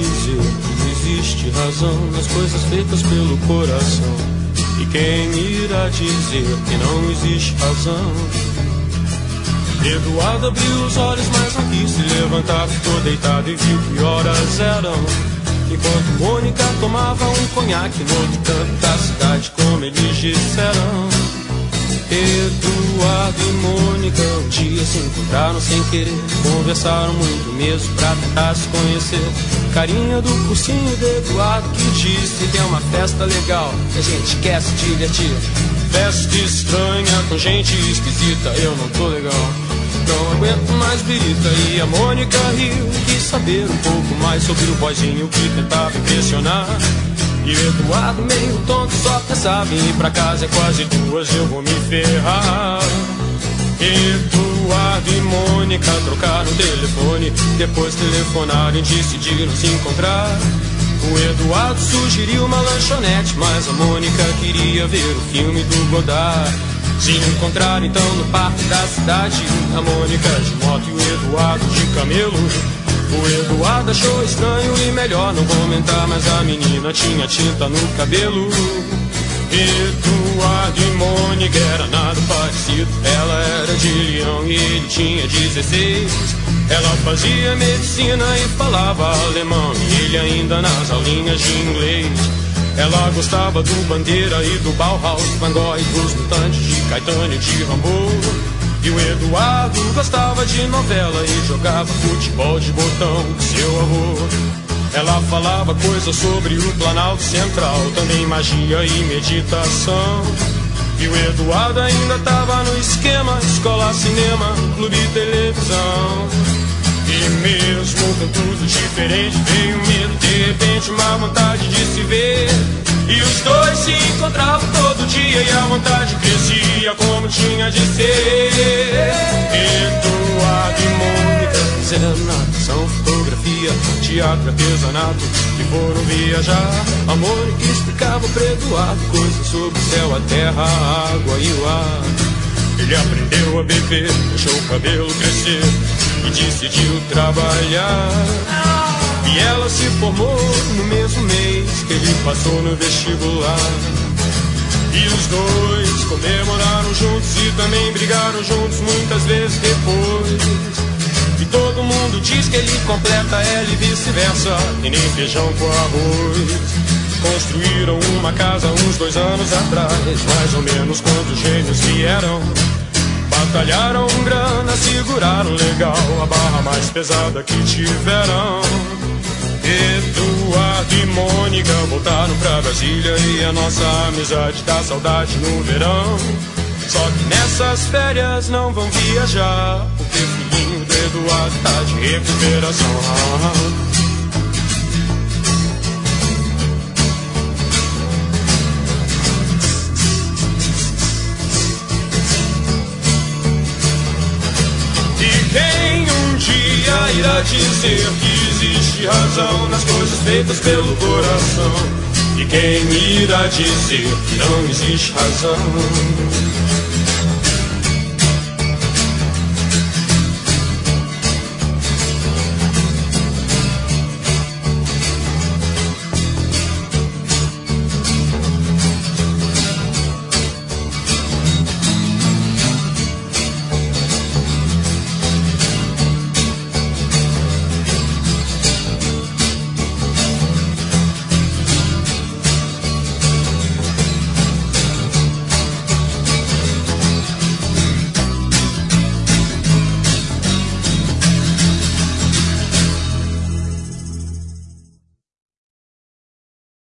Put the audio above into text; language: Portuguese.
dizer que existe razão nas coisas feitas pelo coração? E quem irá dizer que não existe razão? Eduardo abriu os olhos, mas não quis se levantar. Ficou deitado e viu que horas eram. Enquanto Mônica tomava um conhaque no outro canto da cidade, como eles disseram. Eduardo e Mônica um dia se encontraram sem querer. Conversaram muito mesmo pra tentar se conhecer. Carinha do cursinho de Eduardo que disse que é uma festa legal, que a gente quer se divertir. Festa estranha com gente esquisita, eu não tô legal, não aguento mais birita. E a Mônica riu, quis saber um pouco mais sobre o boyzinho que tentava impressionar. E o Eduardo meio tonto só pensava em ir pra casa, é quase 2, eu vou me ferrar. Eduardo e Mônica trocaram o telefone, depois telefonaram e decidiram se encontrar. O Eduardo sugeriu uma lanchonete, mas a Mônica queria ver o filme do Godard. Se encontraram então no parque da cidade, a Mônica de moto e o Eduardo de camelo. O Eduardo achou estranho e melhor não comentar, mas a menina tinha tinta no cabelo. Eduardo e Mônica era nada parecido. Ela era de Leão e ele tinha 16. Ela fazia medicina e falava alemão, e ele ainda nas aulinhas de inglês. Ela gostava do Bandeira e do Bauhaus, Van Gogh e dos Mutantes, de Caetano e de Rambo. E o Eduardo gostava de novela e jogava futebol de botão com seu avô. Ela falava coisas sobre o Planalto Central, também magia e meditação. E o Eduardo ainda tava no esquema: escola, cinema, clube e televisão. E mesmo com tudo diferente veio medo, de repente uma vontade de se ver. E os dois se encontravam todo dia e a vontade crescia como tinha de ser. Eduardo e Mônica fizeram natação, fotografia, teatro, artesanato e foram viajar. A Mônica explicava para Eduardo coisas sobre o céu, a terra, a água e o ar. Ele aprendeu a beber, deixou o cabelo crescer e decidiu trabalhar. E ela se formou no mesmo mês que ele passou no vestibular. E os dois comemoraram juntos e também brigaram juntos muitas vezes depois. E todo mundo diz que ele completa ela e vice-versa, e nem feijão com arroz. Construíram uma casa uns 2 anos atrás, mais ou menos quando os gêmeos vieram. Batalharam grana, seguraram legal a barra mais pesada que tiveram. Eduardo e Mônica voltaram pra Brasília e a nossa amizade dá saudade no verão. Só que nessas férias não vão viajar, porque o filhinho do Eduardo tá de recuperação. Irá dizer que existe razão nas coisas feitas pelo coração? E quem irá dizer que não existe razão?